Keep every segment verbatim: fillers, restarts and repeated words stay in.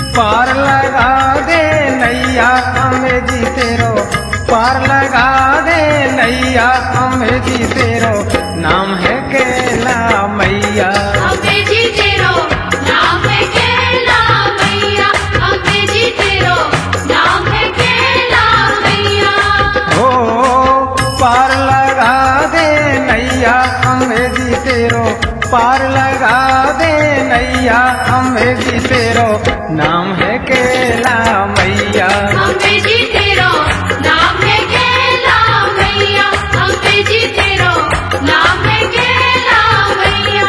पार लगा दे नैया हमें जी तेरो, पार लगा दे नैया हमें जी तेरो, नाम है केला मैया। हमें जी तेरो नाम है केला मैया, हमें जी तेरो नाम है केला मैया। ओ पार लगा दे नैया हमें जी तेरो, पार लगा दे नैया हमें जी तेरो, नाम है केला मैया। हमें जी तेरो नाम है केला मैया, हमें जी तेरो नाम है केला मैया।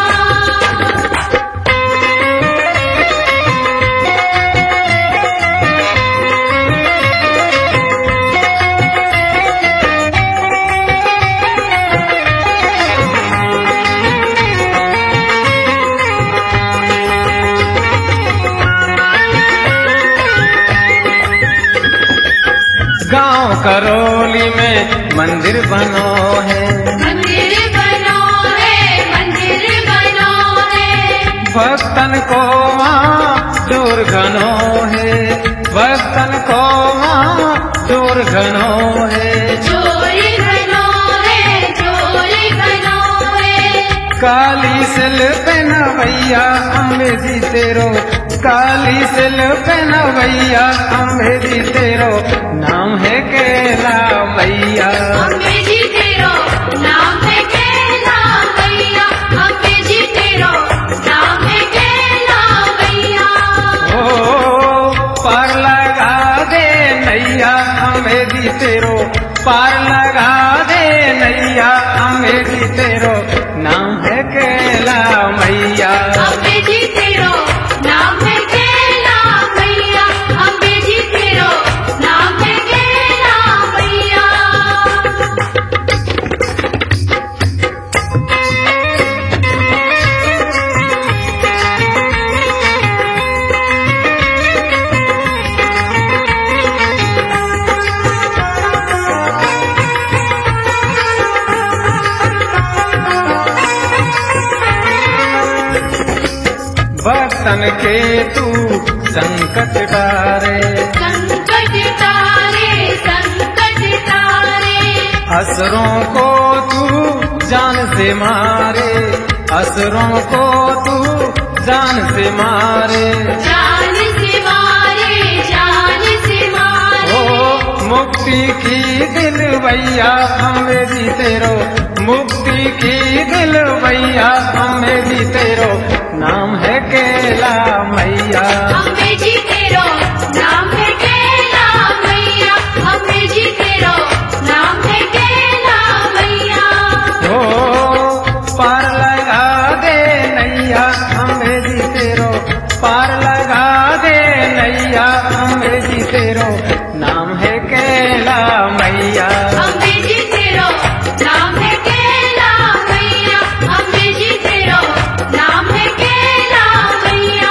गांव करौली में मंदिर बनो है, मंदिर बनो है, मंदिर बनो है। भक्तन को वहाँ दूर घनो है, भक्तन को वहाँ दूर घनो है। चोरी घनो है, चोरी घनो है। काली सिल पे नवैया अम्बे जी तेरो, काली सिल पे नवैया अम्बे जी तेरो, नाम है केला मैया। हमें जी तेरो नाम है केला मैया, हमें जी तेरो नाम है केला मैया। ओ पार लगा दे नैया हमें जी तेरो, पार लगा दे नैया हमें जी तेरो, नाम है केला मैया। हमें जी तेरो नाम है केला मैया, हमें जी तेरो नाम है केला मैया। भक्तन के तू संकट टारे, संकट तारे, संकट तारे। असुरों को तू जान से मारे, असुरों को तू जान से मारे। जान से मारे, जान से मारे। ओ मुक्ति की दिलवैया हमें जी तेरो, मुक्ति की दिलवैया हमें जी तेरो, नाम है केला मैया। हमें जी तेरो नाम है केला मैया, हमें जी तेरो नाम है केला मैया। ओ पार लगा दे नैया हमें जी तेरो, पार लगा दे नैया हमें जी तेरो, नाम है केला मैया। हमें जी तेरो नाम है केला मैया, हमें जी तेरो नाम है केला मैया।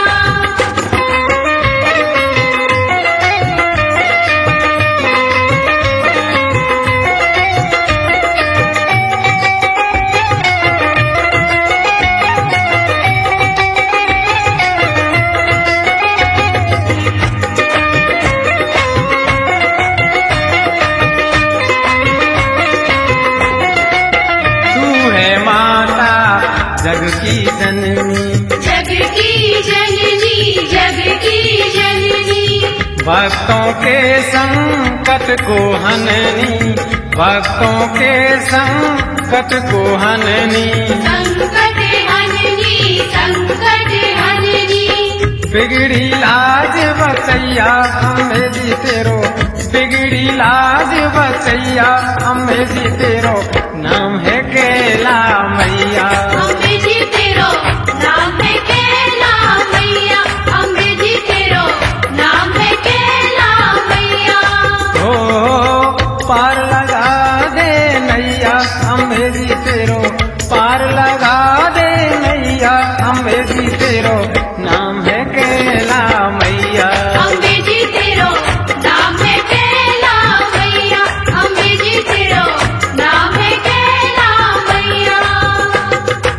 जग की जननी, जग की जननी, जग की जननी। भक्तों के संकट को हननी, भक्तों के संकट को हननी। संकट हननी, संकट हननी। बिगड़ी लाज बचैया हमें जी तेरो, बिगड़ी लाज बचैया हमें जी तेरो, नाम है केला मैया। हमें जी तेरो नाम है केला मैया, हमें जी तेरो नाम है केला मैया। ओ पार लगा दे नैया हमें जी तेरो, पार लगा दे नैया हमें जी तेरो, नाम है केला मैया। हमें जी तेरो नाम है केला मैया, हमें जी तेरो नाम है केला मैया।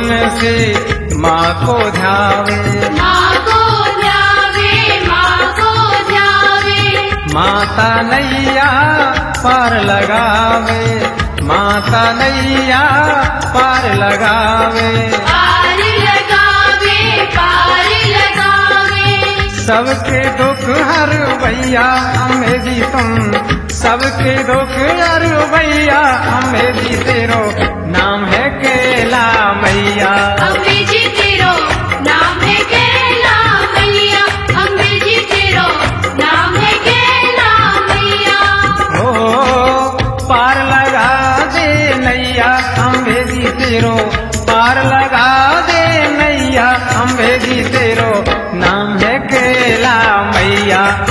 से माँ को ध्यावे, माँ को ध्यावे, माँ को ध्यावे। माता नैया पार लगावे, माता नैया पार लगावे। पार लगावे, पार लगावे। सबके दुख हर भैया अम्बे जी तुम, सबके दुख हर भैया अम्बे जी तेरो नाम है केला मैया। अम्बे जी तेरो नाम है केला मैया, अम्बे जी तेरो नाम है केला मैया। ओ पार लगा दे नैया अम्बे जी तेरो, पार लगा दे नैया अम्बे जी तेरो नाम है केला मैया।